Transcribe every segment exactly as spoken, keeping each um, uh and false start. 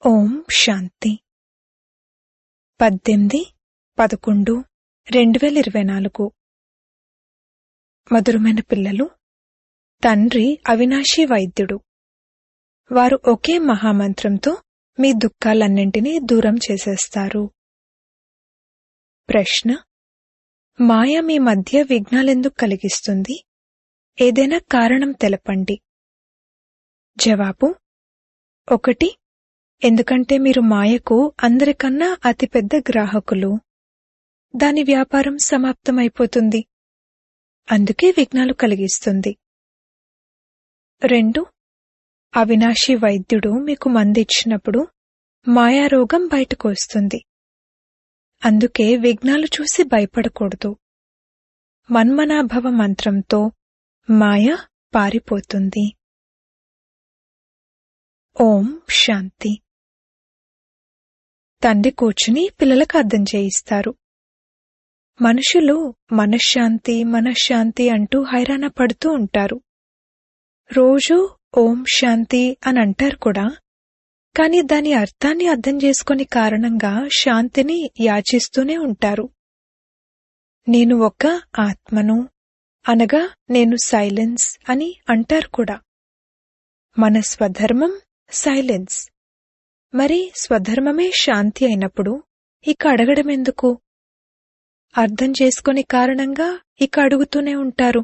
ఓం శాంతి. పద్దెనిమిది పదకొండు రెండు వేల ఇరవై నాలుగు. మధురమైన పిల్లలు, తండ్రి అవినాశీ వైద్యుడు. వారు ఒకే మహామంత్రంతో మీ దుఃఖాలన్నింటినీ దూరం చేసేస్తారు. ప్రశ్న: మాయ మీ మధ్య విఘ్నాలెందుకు కలిగిస్తుంది? ఏదైనా కారణం తెలపండి. జవాబు: ఒకటి, ఎందుకంటే మీరు మాయకు అందరికన్నా అతిపెద్ద గ్రాహకులు. దాని వ్యాపారం సమాప్తమైపోతుంది, అందుకే విఘ్నాలు కలిగిస్తుంది. రెండు, అవినాశీ వైద్యుడు మీకు మందిచ్చినప్పుడు మాయారోగం బయటకు వస్తుంది, అందుకే విఘ్నాలు చూసి భయపడకూడదు. మన్మనాభవ మంత్రంతో మాయ పారిపోతుంది. ఓం శాంతి. తండ్రి కూర్చుని పిల్లలకు అర్థం చేయిస్తారు. మనుషులు మనశ్శాంతి మనశ్శాంతి అంటూ హైరాణ పడుతూ ఉంటారు. రోజూ ఓం శాంతి అని అంటారు కూడా, కాని దాని అర్థాన్ని అర్థం చేసుకుని కారణంగా శాంతిని యాచిస్తూనే ఉంటారు. నేను ఒక ఆత్మను, అనగా నేను సైలెన్స్ అని అంటారు కూడా. మన స్వధర్మం సైలెన్స్. మరి స్వధర్మమే శాంతి అయినప్పుడు ఇక అడగడమెందుకు? అర్థం చేసుకుని కారణంగా ఇక అడుగుతూనే ఉంటారు.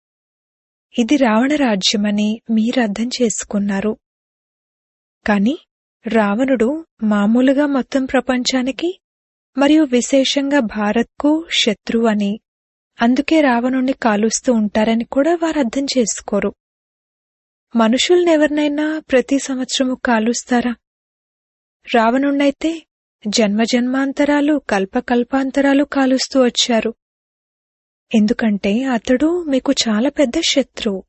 ఇది రావణ రాజ్యమని మీరు అర్థం చేసుకున్నారు. కాని రావణుడు మామూలుగా మొత్తం ప్రపంచానికి మరియు విశేషంగా భారత్కు శత్రువు అని, అందుకే రావణుణ్ణి కాలుస్తూ ఉంటారని కూడా వారు అర్థం చేసుకోరు. మనుషుల్నెవరినైనా ప్రతి సంవత్సరము కాలుస్తారా? రావణుణ్ణైతే జన్మజన్మాంతరాలు కల్పకల్పాంతరాలు కాలుస్తూ వచ్చారు. ఎందుకంటే అతడు మీకు చాలా పెద్ద శత్రువు.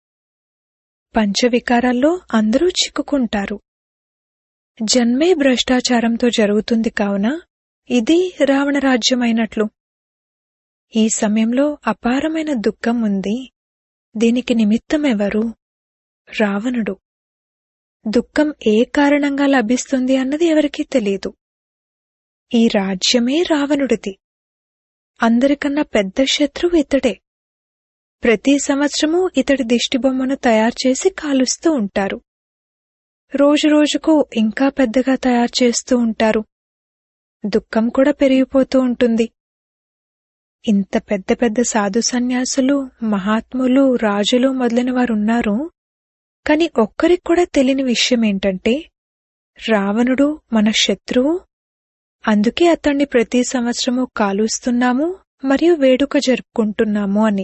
పంచవికారాల్లో అందరూ చిక్కుకుంటారు. జన్మే భ్రష్టాచారంతో జరుగుతుంది కావున ఇది రావణరాజ్యమైనట్లు. ఈ సమయంలో అపారమైన దుఃఖం ఉంది. దీనికి నిమిత్తమెవరు? రావణుడు. దుఃఖం ఏ కారణంగా లభిస్తుంది అన్నది ఎవరికీ తెలీదు. ఈ రాజ్యమే రావణుడిది. అందరికన్నా పెద్ద శత్రువు ఇతడే. ప్రతి సంవత్సరము ఇతడి దిష్టిబొమ్మను తయారుచేసి కాలుస్తూ ఉంటారు. రోజురోజుకు ఇంకా పెద్దగా తయారు చేస్తూ ఉంటారు. దుఃఖం కూడా పెరిగిపోతూ ఉంటుంది. ఇంత పెద్ద పెద్ద సాధు సన్యాసులు, మహాత్ములు, రాజులు మొదలైన వారున్నారు. కాని ఒక్కరికి కూడా తెలియని విషయమేంటంటే రావణుడు మన శత్రువు, అందుకే అతన్ని ప్రతి సంవత్సరము కాలుస్తున్నాము మరియు వేడుక జరుపుకుంటున్నాము అని.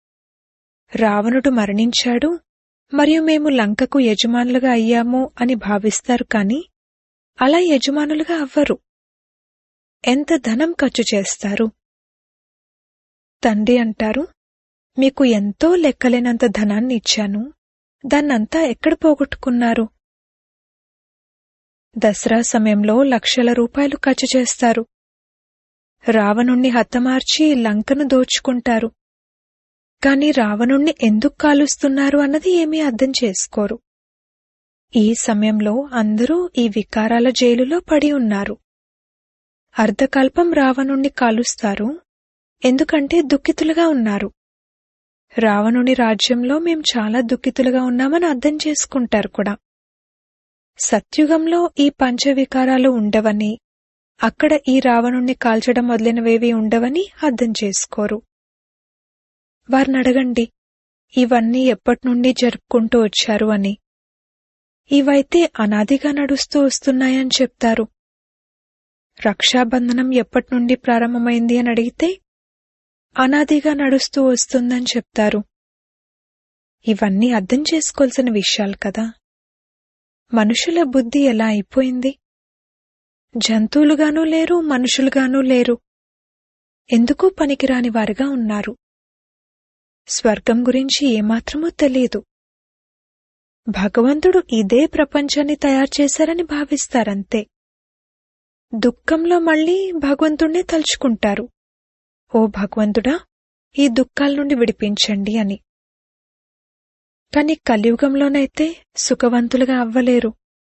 రావణుడు మరణించాడు మరియు మేము లంకకు యజమానులుగా అయ్యాము అని భావిస్తారు. కాని అలా యజమానులుగా అవ్వరు. ఎంత ధనం ఖర్చు చేస్తారు? తండ్రి అంటారు, మీకు ఎంతో లెక్కలేనంత ధనాన్ని ఇచ్చాను, దాన్నంతా ఎక్కడ పోగొట్టుకున్నారు? దసరా సమయంలో లక్షల రూపాయలు ఖర్చు చేస్తారు. రావణుణ్ణి హతమార్చి లంకను దోచుకుంటారు. కాని రావణుణ్ణి ఎందుకు కాలుస్తున్నారు అన్నది ఏమీ అర్థం చేసుకోరు. ఈ సమయంలో అందరూ ఈ వికారాల జైలులో పడి ఉన్నారు. అర్ధకల్పం రావణుణ్ణి కాలుస్తారు, ఎందుకంటే దుఃఖితులుగా ఉన్నారు. రావణుని రాజ్యంలో మేం చాలా దుఃఖితులుగా ఉన్నామని అర్థం చేసుకుంటారు కూడా. సత్యుగంలో ఈ పంచవికారాలు ఉండవని, అక్కడ ఈ రావణుణ్ణి కాల్చడం మొదలైనవేవీ ఉండవని అర్థం చేసుకోరు. వారినడగండి, ఇవన్నీ ఎప్పటినుండి జరుపుకుంటూ వచ్చారు అని. ఇవైతే అనాదిగా నడుస్తూ వస్తున్నాయని చెప్తారు. రక్షాబంధనం ఎప్పటినుండి ప్రారంభమైంది అని అడిగితే అనాదిగా నడుస్తూ వస్తుందని చెప్తారు. ఇవన్నీ అర్థం చేసుకోవాల్సిన విషయాలు కదా. మనుషుల బుద్ధి ఎలా అయిపోయింది? జంతువులుగానూ లేరు, మనుషులుగానూ లేరు. ఎందుకు పనికిరాని వారుగా ఉన్నారు. స్వర్గం గురించి ఏమాత్రమూ తెలియదు. భగవంతుడు ఇదే ప్రపంచాన్ని తయారు చేశారని భావిస్తారంతే. దుఃఖంలో మళ్లీ భగవంతుణ్ణి తలుచుకుంటారు. ఓ భగవంతుడా, ఈ దుఃఖాల నుండి విడిపించండి అని. కాని కలియుగంలోనైతే సుఖవంతులుగా అవ్వలేరు.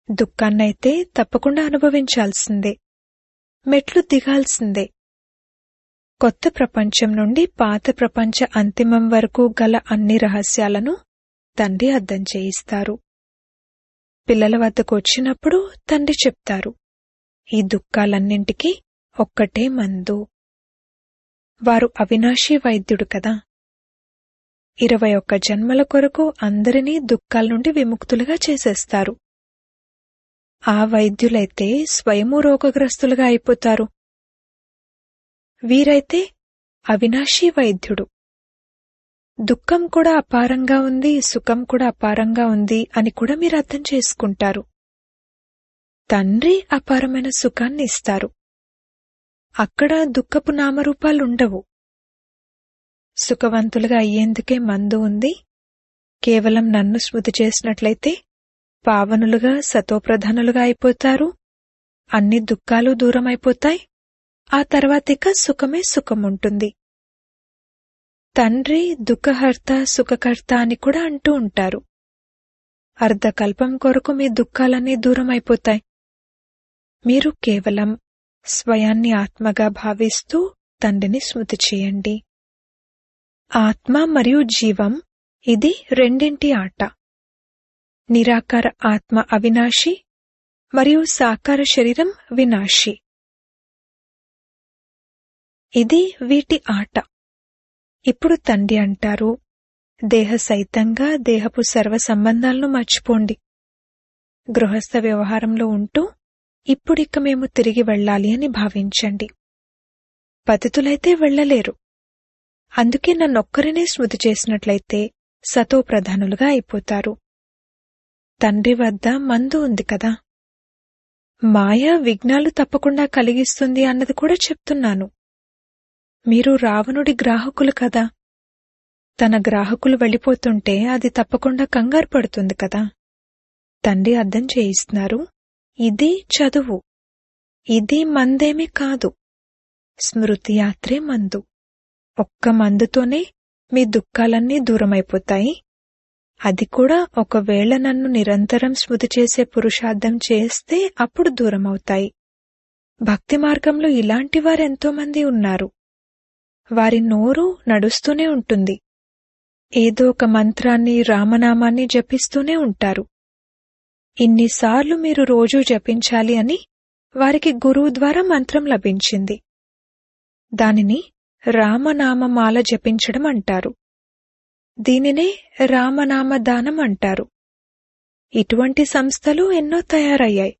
దుఃఖాన్నైతే తప్పకుండా అనుభవించాల్సిందే, మెట్లు దిగాల్సిందే. కొత్త ప్రపంచం నుండి పాత ప్రపంచ అంతిమం వరకు గల అన్ని రహస్యాలను తండ్రి అర్థం చేయిస్తారు. పిల్లల వద్దకు వచ్చినప్పుడు తండ్రి చెప్తారు, ఈ దుఃఖాలన్నింటికీ ఒక్కటే మందు. వారు అవినాశీ వైద్యుడు కదా. ఇరవై ఒక్క జన్మల కొరకు అందరినీ దుఃఖాల నుండి విముక్తులుగా చేసేస్తారు. ఆ వైద్యులైతే స్వయము రోగగ్రస్తులుగా అయిపోతారు. వీరైతే అవినాశీ వైద్యుడు. దుఃఖం కూడా అపారంగా ఉంది, సుఖం కూడా అపారంగా ఉంది అని కూడా మీరు అర్థం చేసుకుంటారు. తండ్రి అపారమైన సుఖాన్ని ఇస్తారు. అక్కడ దుఃఖపు నామరూపాలుండవు. సుఖవంతులుగా అయ్యేందుకే మందు ఉంది. కేవలం నన్ను స్మృతి చేసినట్లయితే పావనులుగా సతోప్రధానులుగా అయిపోతారు. అన్ని దుఃఖాలు దూరమైపోతాయి. ఆ తర్వాతిక సుఖమే సుఖముంటుంది. తండ్రి దుఃఖహర్త సుఖకర్త అని కూడా అంటూ ఉంటారు. అర్ధకల్పం కొరకు మీ దుఃఖాలన్నీ దూరమైపోతాయి. మీరు కేవలం స్వయాన్ని ఆత్మగా భావిస్తూ తండ్రిని స్మృతి చేయండి. ఆత్మ మరియు జీవం ఇది రెండింటి ఆట. నిరాకార ఆత్మ అవినాశి మరియు సాకార శరీరం వినాశి. ఇది వీటి ఆట. ఇప్పుడు తండ్రి అంటారు, దేహ సహితంగా దేహపు సర్వ సంబంధాలను మర్చిపోండి. గృహస్థ వ్యవహారంలో ఉంటూ ఇప్పుడిక మేము తిరిగి వెళ్ళాలి అని భావించండి. పతితులైతే వెళ్లలేరు. అందుకే నన్నొక్కరినే స్మృతి చేసినట్లయితే సతోప్రధానులుగా అయిపోతారు. తండ్రి వద్ద మందు ఉంది కదా. మాయ విఘ్నాలు తప్పకుండా కలిగిస్తుంది అన్నది కూడా చెప్తున్నాను. మీరు రావణుడి గ్రాహకులు కదా. తన గ్రాహకులు వెళ్ళిపోతుంటే అది తప్పకుండా కంగారు పడుతుంది కదా. తండ్రి అర్థం చేయిస్తున్నారు, ఇది చదువు, ఇది మందేమీ కాదు. స్మృతి యాత్రే మందు. ఒక్క మందుతోనే మీ దుఃఖాలన్నీ దూరమైపోతాయి. అది కూడా ఒకవేళ నన్ను నిరంతరం స్మృతి చేసే పురుషార్థం చేస్తే అప్పుడు దూరమవుతాయి. భక్తి మార్గంలో ఇలాంటి వారెంతోమంది ఉన్నారు. వారి నోరు నడుస్తూనే ఉంటుంది. ఏదో ఒక మంత్రాన్ని రామనామాన్ని జపిస్తూనే ఉంటారు. ఇన్నిసార్లు మీరు రోజూ జపించాలి అని వారికి గురువు ద్వారా మంత్రం లభించింది. దానిని రామనామమాల జపించడం అంటారు. దీనినే రామనామదానం అంటారు. ఇటువంటి సంస్థలు ఎన్నో తయారయ్యాయి.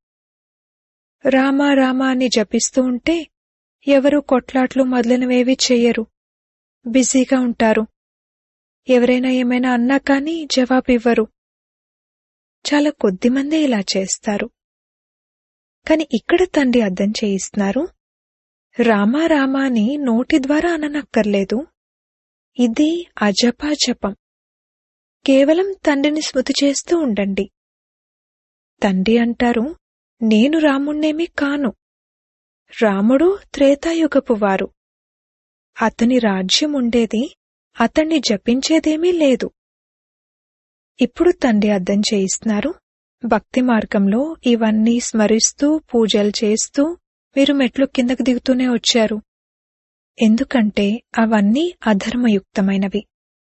రామ రామ అని జపిస్తూ ఉంటే ఎవరూ కొట్లాట్లు మొదలైనవేవీ చెయ్యరు. బిజీగా ఉంటారు. ఎవరైనా ఏమైనా అన్నా కానీ జవాబివ్వరు. చాలా కొద్దిమందే ఇలా చేస్తారు. కాని ఇక్కడ తండ్రి అర్థం చేయిస్తున్నారు, రామ రామ అని నోటి ద్వారా అననక్కర్లేదు. ఇది అజపాజపం. కేవలం తండ్రిని స్మృతి చేస్తూ ఉండండి. తండ్రి అంటారు, నేను రాముణ్ణేమీ కాను. రాముడు త్రేతాయుగపు వారు. అతని రాజ్యం ఉండేది, అతన్ని జపించేదేమీ లేదు. ఇప్పుడు తండ్రి అర్థం చేయిస్తున్నారు, భక్తి మార్గంలో ఇవన్నీ స్మరిస్తూ పూజలు చేస్తూ మీరు మెట్లు కిందకు దిగుతూనే వచ్చారు. ఎందుకంటే అవన్నీ అధర్మయుక్తమైనవి.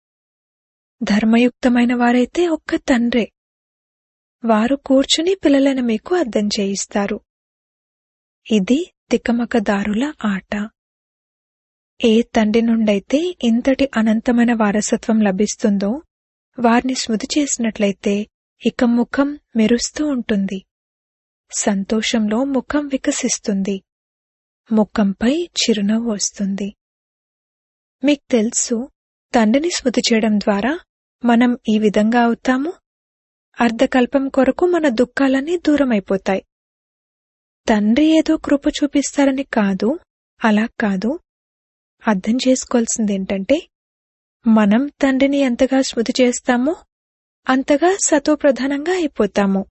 ధర్మయుక్తమైన వారైతే ఒక్క తండ్రే. వారు కూర్చుని పిల్లలైన మీకు అర్థం చేయిస్తారు. ఇది తికమకదారుల ఆట. ఏ తండ్రి నుండైతే ఇంతటి అనంతమైన వారసత్వం లభిస్తుందో వారిని స్మృతి చేసినట్లయితే ఇక ముఖం మెరుస్తూ ఉంటుంది. సంతోషంలో ముఖం వికసిస్తుంది. ముఖంపై చిరునవ్వు వస్తుంది. మీకు తెలుసు, తండ్రిని స్మృతి చేయడం ద్వారా మనం ఈ విధంగా అవుతాము. అర్ధకల్పం కొరకు మన దుఃఖాలన్నీ దూరమైపోతాయి. తండ్రి ఏదో కృప చూపిస్తారని కాదు, అలా కాదు. అర్థం చేసుకోవాల్సిందేంటంటే, మనం తండ్రిని ఎంతగా స్మృతి చేస్తామో అంతగా సతోప్రధానంగా అయిపోతాము.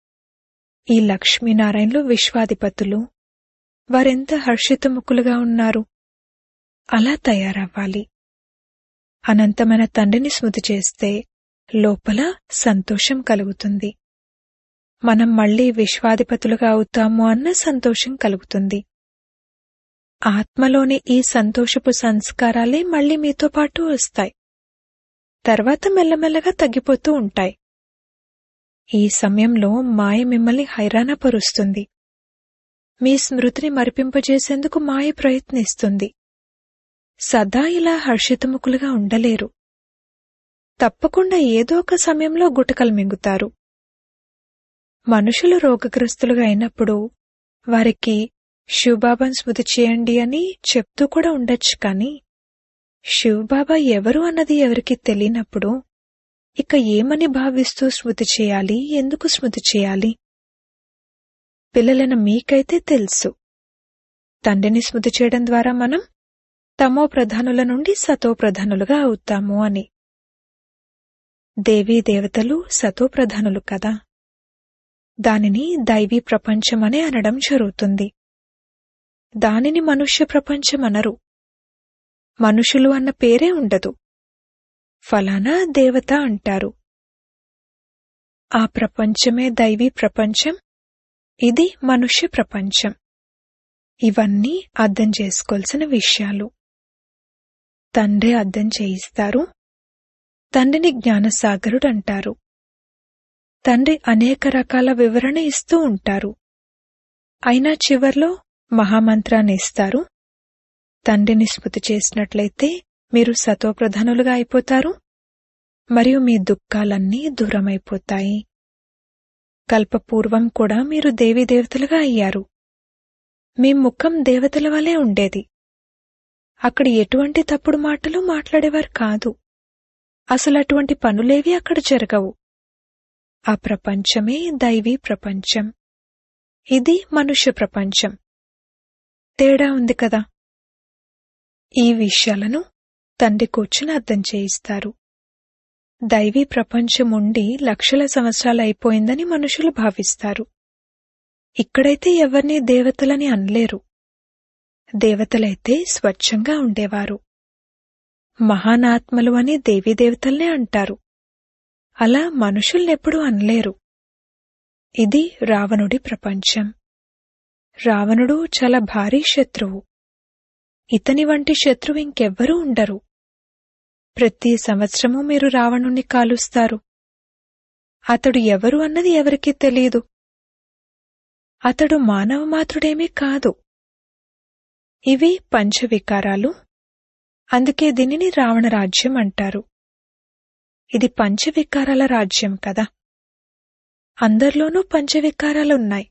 ఈ లక్ష్మీనారాయణలు విశ్వాధిపతులు. వారెంత హర్షితముఖులుగా ఉన్నారు. అలా తయారవ్వాలి. అనంతమైన తండ్రిని స్మృతి చేస్తే లోపల సంతోషం కలుగుతుంది. మనం మళ్లీ విశ్వాధిపతులుగా అవుతాము అన్న సంతోషం కలుగుతుంది. ఆత్మలోని ఈ సంతోషపు సంస్కారాలే మళ్లీ మీతో పాటు వస్తాయి. తర్వాత మెల్లమెల్లగా తగ్గిపోతూ ఉంటాయి. ఈ సమయంలో మాయ మిమ్మల్ని హైరాణపరుస్తుంది. మీ స్మృతిని మరిపింపజేసేందుకు మాయ ప్రయత్నిస్తుంది. సదా ఇలా హర్షితముఖులుగా ఉండలేరు. తప్పకుండా ఏదో ఒక సమయంలో గుటకలు మింగుతారు. మనుషులు రోగగ్రస్తులుగా అయినప్పుడు వారికి శివబాబాను స్మృతి చేయండి అని చెప్తూ కూడా ఉండొచ్చు. కాని శివబాబా ఎవరు అన్నది ఎవరికి తెలియనప్పుడు ఇక ఏమని భావిస్తూ స్మృతి చేయాలి, ఎందుకు స్మృతి చేయాలి? పిల్లలైన మీకైతే తెలుసు, తండ్రిని స్మృతి చేయడం ద్వారా మనం తమో ప్రధానుల నుండి సతో ప్రధానులుగా అవుతాము అని. దేవీ దేవతలు సతో ప్రధానులు కదా, దానిని దైవీ ప్రపంచమనే అనడం జరుగుతుంది. దానిని మనుష్య ప్రపంచమనరు. మనుషులు అన్న పేరే ఉండదు. ఫలానా దేవత అంటారు. ఆ ప్రపంచమే దైవీ ప్రపంచం, ఇది మనుష్య ప్రపంచం. ఇవన్నీ అర్థం చేసుకోవాల్సిన విషయాలు. తండ్రి అర్థం చేయిస్తారు. తండ్రిని జ్ఞానసాగరుడు అంటారు. తండ్రి అనేక రకాల వివరణ ఇస్తూ ఉంటారు. అయినా చివర్లో మహామంత్రాన్ని ఇస్తారు. తండ్రిని స్మృతి చేసినట్లయితే మీరు సతోప్రధానులుగా అయిపోతారు మరియు మీ దుఃఖాలన్నీ దూరమైపోతాయి. కల్పపూర్వం కూడా మీరు దేవీదేవతలుగా అయ్యారు. మీ ముఖం దేవతల వలె ఉండేది. అక్కడ ఎటువంటి తప్పుడు మాటలు మాట్లాడేవారు కాదు. అసలు అటువంటి పనులేవి అక్కడ జరగవు. ఆ ప్రపంచమే దైవీ ప్రపంచం, ఇది మనుష్య ప్రపంచం. తేడా ఉంది కదా. ఈ విషయాలను తండ్రి కూర్చుని అర్థం చేయిస్తారు. దైవీ ప్రపంచం ఉండి లక్షల సంవత్సరాలు అయిపోయిందని మనుషులు భావిస్తారు. ఇక్కడైతే ఎవరినీ దేవతలని అనలేరు. దేవతలైతే స్వచ్ఛంగా ఉండేవారు. మహానాత్మలు అని దేవీదేవతల్నే అంటారు. అలా మనుషుల్నెప్పుడూ అనలేరు. ఇది రావణుడి ప్రపంచం. రావణుడు చాలా భారీ శత్రువు. ఇతని వంటి శత్రువు ఇంకెవ్వరూ ఉండరు. ప్రతి సంవత్సరమూ మీరు రావణుణ్ణి కాలుస్తారు. అతడు ఎవరు అన్నది ఎవరికీ తెలీదు. అతడు మానవ మాత్రుడేమీ కాదు. ఇవి పంచవికారాలు. అందుకే దీనిని రావణ రాజ్యం అంటారు. ఇది పంచవికారాల రాజ్యం కదా. అందరిలోనూ పంచవికారాలున్నాయి.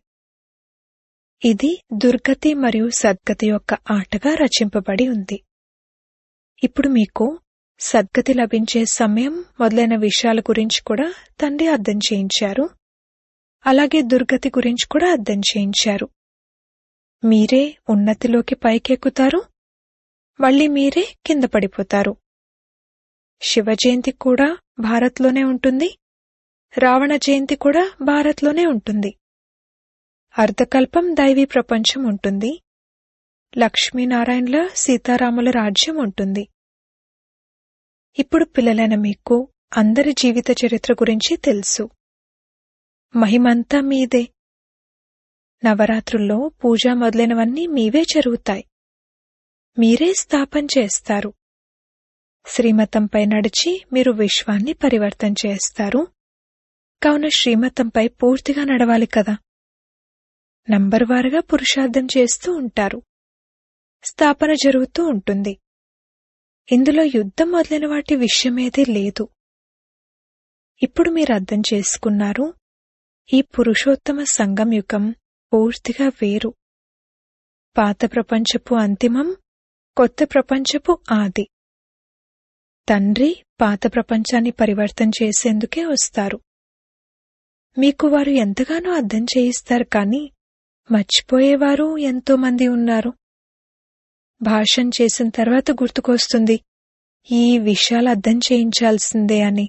ఇది దుర్గతి మరియు సద్గతి యొక్క ఆటగా రచింపబడి ఉంది. ఇప్పుడు మీకు సద్గతి లభించే సమయం మొదలైన విషయాల గురించి కూడా తండ్రి అర్థం చేయించారు. అలాగే దుర్గతి గురించి కూడా అర్థం చేయించారు. మీరే ఉన్నతిలోకి పైకెక్కుతారు, మళ్లీ మీరే కింద పడిపోతారు. శివ జయంతి కూడా భారత్లోనే ఉంటుంది. రావణ జయంతి కూడా భారత్లోనే ఉంటుంది. అర్ధకల్పం దైవీ ప్రపంచం ఉంటుంది. లక్ష్మీనారాయణల సీతారాముల రాజ్యం ఉంటుంది. ఇప్పుడు పిల్లలైన మీకు అందరి జీవిత చరిత్ర గురించి తెలుసు. మహిమంతా మీదే. నవరాత్రుల్లో పూజ మొదలైనవన్నీ మీవే జరుగుతాయి. మీరే స్థాపన చేస్తారు. శ్రీమతంపై నడిచి మీరు విశ్వాన్ని పరివర్తన చేస్తారు. కావున శ్రీమతంపై పూర్తిగా నడవాలి కదా. నంబర్వారుగా పురుషార్థం చేస్తూ ఉంటారు. స్థాపన జరుగుతూ ఉంటుంది. ఇందులో యుద్ధం మొదలైన వాటి విషయమేదీ లేదు. ఇప్పుడు మీరు అర్థం చేసుకున్నారు, ఈ పురుషోత్తమ సంగం యుగం పూర్తిగా వేరు. పాత ప్రపంచపు అంతిమం, కొత్త ప్రపంచపు ఆది. తండ్రి పాత ప్రపంచాన్ని పరివర్తన చేసేందుకే వస్తారు. మీకు వారు ఎంతగానో అర్థం చేయిస్తారు, కానీ మర్చిపోయేవారు ఎంతో మంది ఉన్నారు. భాషణ చేసిన తర్వాత గుర్తుకొస్తుంది, ఈ విషయాలు అర్థం చేయించాల్సిందే అని.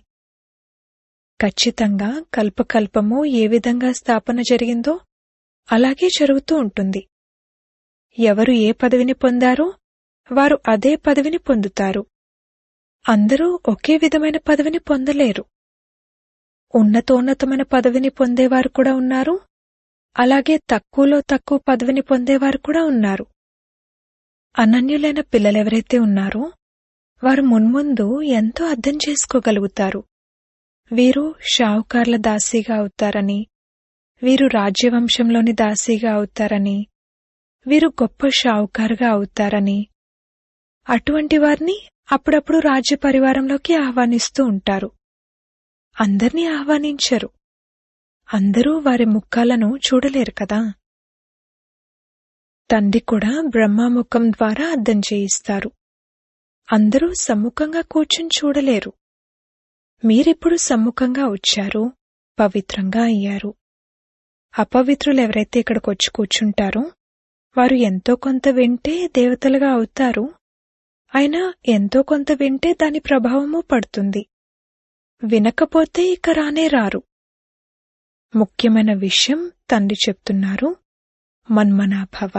ఖచ్చితంగా కల్పకల్పము ఏ విధంగా స్థాపన జరిగిందో అలాగే జరుగుతూ ఉంటుంది. ఎవరు ఏ పదవిని పొందారో వారు అదే పదవిని పొందుతారు. అందరూ ఒకే విధమైన పదవిని పొందలేరు. ఉన్నతోన్నతమైన పదవిని పొందేవారు కూడా ఉన్నారు, అలాగే తక్కువలో తక్కువ పదవిని పొందేవారు కూడా ఉన్నారు. అనన్యులైన పిల్లలెవరైతే ఉన్నారో వారు మున్ముందు ఎంతో అర్థం చేసుకోగలుగుతారు. వీరు షావుకార్ల దాసీగా అవుతారని, వీరు రాజ్యవంశంలోని దాసీగా అవుతారని, వీరు గొప్ప షావుకారుగా అవుతారని. అటువంటి వారిని అప్పుడప్పుడు రాజ్య పరివారంలోకి ఆహ్వానిస్తూ ఉంటారు. అందర్నీ ఆహ్వానించరు. అందరూ వారి ముఖాలను చూడలేరు కదా. తండ్రి కూడా బ్రహ్మముఖం ద్వారా అర్థం చేయిస్తారు. అందరూ సమ్ముఖంగా కూర్చుని చూడలేరు. మీరిప్పుడు సమ్ముఖంగా వచ్చారు, పవిత్రంగా అయ్యారు. అపవిత్రులెవరైతే ఇక్కడికొచ్చి కూర్చుంటారో వారు ఎంతో కొంత వింటే దేవతలుగా అవుతారు. అయినా ఎంతో కొంత వింటే దాని ప్రభావమూ పడుతుంది. వినకపోతే ఇక రానే రారు. ముఖ్యమైన విషయం తండ్రి చెప్తున్నారు, మన్మనాభవ.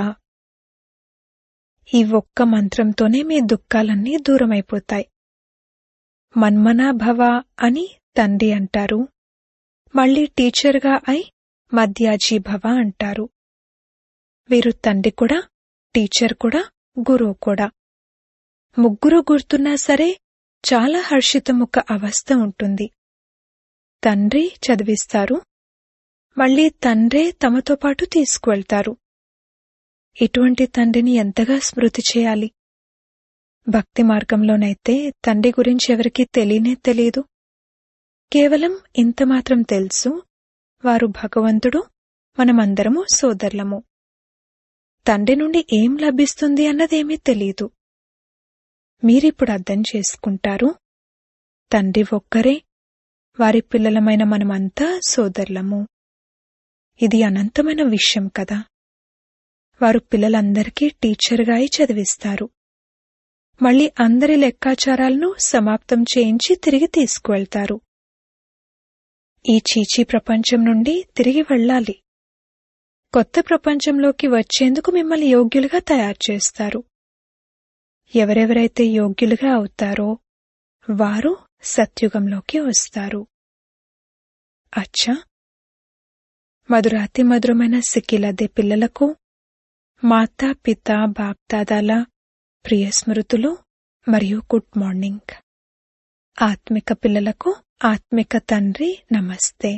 ఈ ఒక్క మంత్రంతోనే మీ దుఃఖాలన్నీ దూరమైపోతాయి. మన్మనాభవ అని తండ్రి అంటారు. మళ్లీ టీచర్గా అయి మధ్యాజీభవ అంటారు. వీరు తండ్రి కూడా, టీచర్ కూడా, గురువు కూడా. ముగ్గురు గుర్తున్నా సరే చాలా హర్షితముఖ అవస్థ ఉంటుంది. తండ్రి చదివిస్తారు, మళ్లీ తండ్రే తమతో పాటు తీసుకువెళ్తారు. ఇటువంటి తండ్రిని ఎంతగా స్మృతి చేయాలి. భక్తి మార్గంలోనైతే తండ్రి గురించి ఎవరికీ తెలియనే తెలీదు. కేవలం ఇంతమాత్రం తెలుసు, వారు భగవంతుడు, మనమందరము సోదరులము. తండ్రి నుండి ఏం లభిస్తుంది అన్నదేమీ తెలీదు. మీరిప్పుడు అర్థం చేసుకుంటారు, తండ్రి ఒక్కరే, వారి పిల్లలమైన మనమంతా సోదరులము. ఇది అనంతమైన విషయం కదా. వారు పిల్లలందరికీ టీచర్గా అయి చదివిస్తారు. మళ్లీ అందరి లెక్కాచారాలను సమాప్తం చేయించి తిరిగి తీసుకువెళ్తారు. ఈ చీచీ ప్రపంచం నుండి తిరిగి వెళ్ళాలి. కొత్త ప్రపంచంలోకి వచ్చేందుకు మిమ్మల్ని యోగ్యులుగా తయారు చేస్తారు. ఎవరెవరైతే యోగ్యులుగా అవుతారో వారు సత్యుగంలోకి వస్తారు. అచ్చా, మధురాతి మధురమైన సిక్కిలదే పిల్లలకు మాతా పిత బాప్దాదాల ప్రియ స్మృతులు మరియు గుడ్ మార్నింగ్. ఆత్మిక పిల్లలకు ఆత్మిక తండ్రి నమస్తే.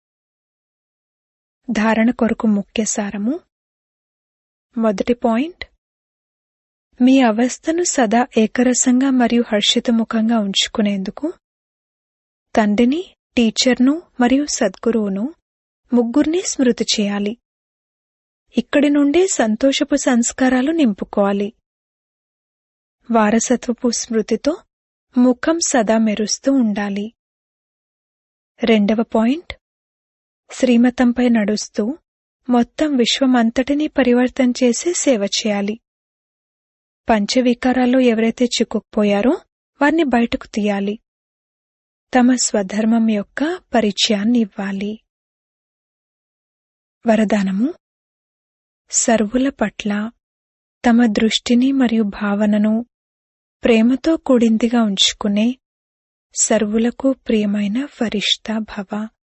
ధారణ కొరకు ముఖ్య సారము. మొదటి పాయింట్, మీ అవస్థను సదా ఏకరసంగా మరియు హర్షితముఖంగా ఉంచుకునేందుకు తండ్రిని, టీచర్ను మరియు సద్గురువును ముగ్గురిని స్మృతి చేయాలి. ఇక్కడి నుండే సంతోషపు సంస్కారాలు నింపుకోవాలి. వారసత్వపు స్మృతితో ముఖం సదా మెరుస్తూ ఉండాలి. రెండవ పాయింట్, శ్రీమతంపై నడుస్తూ మొత్తం విశ్వమంతటినీ పరివర్తన చేసే సేవ చేయాలి. పంచవికారాల్లో ఎవరైతే చిక్కుకుపోయారో వారిని బయటకు తీయాలి. తమ స్వధర్మం యొక్క పరిచయాన్ని ఇవ్వాలి. వరదానము, సర్వుల పట్ల తమ దృష్టిని మరియు భావనను ప్రేమతో కూడిందిగా ఉంచుకునే సర్వులకు ప్రియమైన ఫరిష్తా భవ.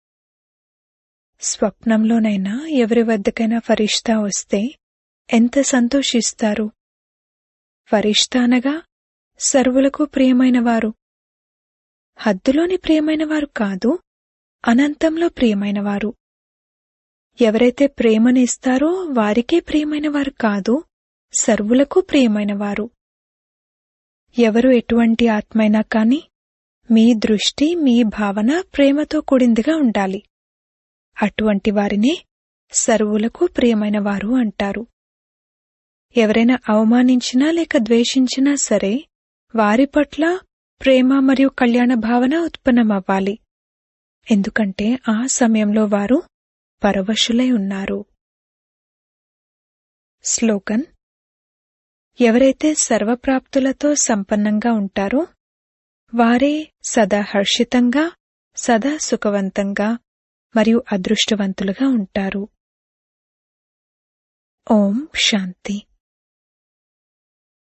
స్వప్నంలోనైనా ఎవరి వద్దకైనా ఫరిష్తా వస్తే ఎంత సంతోషిస్తారు. ఫరిష్తా అనగా సర్వులకు ప్రియమైనవారు. హద్దులోని ప్రియమైనవారు కాదు, అనంతంలో ప్రియమైనవారు. ఎవరైతే ప్రేమనిస్తారో వారికే ప్రియమైనవారు కాదు, సర్వులకు ప్రియమైనవారు. ఎవరు ఎటువంటి ఆత్మైనా కాని మీ దృష్టి, మీ భావన ప్రేమతో కూడిందిగా ఉండాలి. అటువంటి వారినే సర్వులకు ప్రియమైనవారు అంటారు. ఎవరైనా అవమానించినా లేక ద్వేషించినా సరే వారి పట్ల ప్రేమ మరియు కళ్యాణ భావన ఉత్పన్నమవ్వాలి. ఎందుకంటే ఆ సమయంలో వారు పరవశులై ఉన్నారు. స్లోగన్, ఎవరైతే సర్వప్రాప్తులతో సంపన్నంగా ఉంటారో వారే సదా హర్షితంగా, సదా సుఖవంతంగా మరియు అదృష్టవంతులుగా ఉంటారు. ఓం శాంతి.